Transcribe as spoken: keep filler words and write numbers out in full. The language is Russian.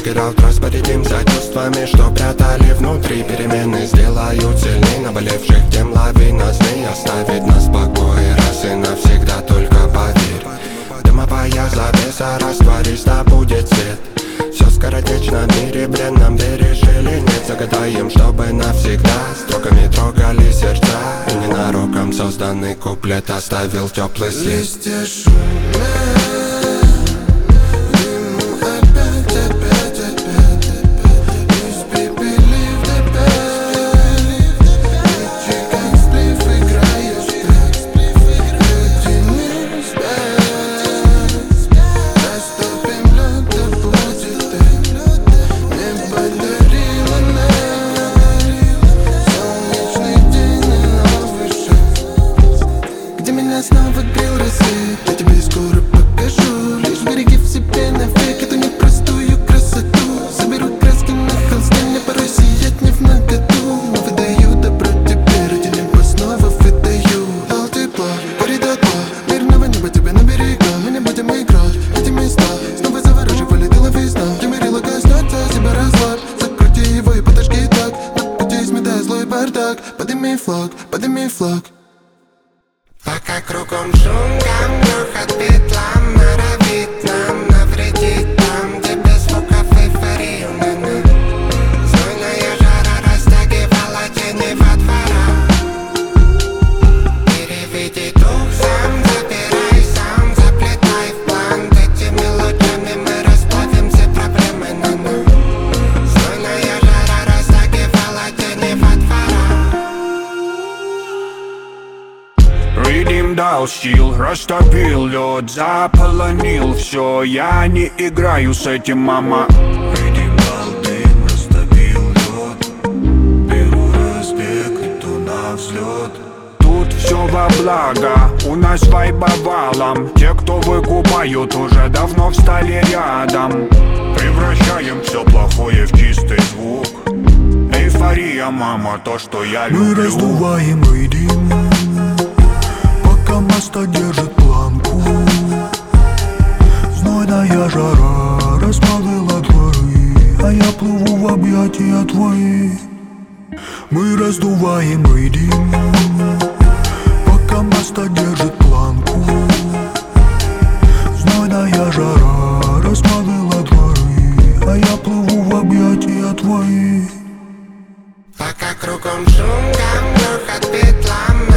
Check разбередим за чувствами, что прятали внутри. Перемены сделают сильней наболевших тем лавина змей. Оставить нас в покое раз и навсегда, только поверь. Дымовая завеса растворись, да будет свет. Все скоротечно в мире бренном, веришь или нет? Загадаем, чтобы навсегда строками трогали сердца. И ненароком созданный куплет оставил теплый след. Листья шумят. Снова грел рассвет, я тебе скоро покажу. Лишь береги в себе навек эту непростую красоту. Соберу краски на холсте, мне порой сиять не в моготу. Но выдаю добро тебе, ради неба снова выдаю. Дал тепло, гори дотла, мирного неба тебе на берегах. Мы не будем играть, эти места снова завораживали, дела весна. Примерила коснется себя разлад, закрути его и подожги так. На пути сметая злой бардак, подними флаг, подними флаг. Пока кругом шум, гам, грохот, бедлам норовит нам навредить там, где без звуков эйфорию на-на. Знойная жара растягивала тени во дворах. Переведи дух сам, забирай сам, заплетай в план. Этими лучами мы расплавим все проблемы на-на. Знойная жара растягивала тени во дворах. Ридим дал сил, растопил лед, заполонил все. Я не играю с этим, мама. Ридим дал дым, растопил лед. Беру разбег, иду на взлет. Тут все во благо, у нас вайба валом. Те, кто выкупают, уже давно встали рядом. Превращаем все плохое в чистый звук. Эйфория, мама, то, что я люблю. Мы раздуваем ридим, пока моста держит планку. Знойная жара расплавила дворы, а я плыву в объятия твои. Мы раздуваем ридим, пока моста держит планку. Знойная жара расплавила дворы, а я плыву в объятия твои. Пока кругом шум, гам, грохот, бедлам